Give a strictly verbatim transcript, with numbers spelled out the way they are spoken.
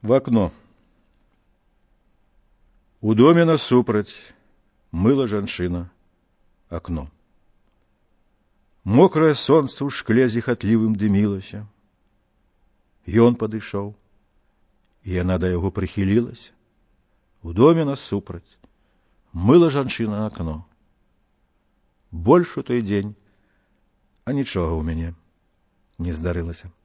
В окно. У доме насупраць мыла жанчына окно. Мокрае сонца ў шкле зіхатлівым дымілася. Ён падышоў, і яна да яго прыхілілася. У доме насупраць мыла жанчына окно. Больш у той дзень, а нічога ў мяне не здарылася.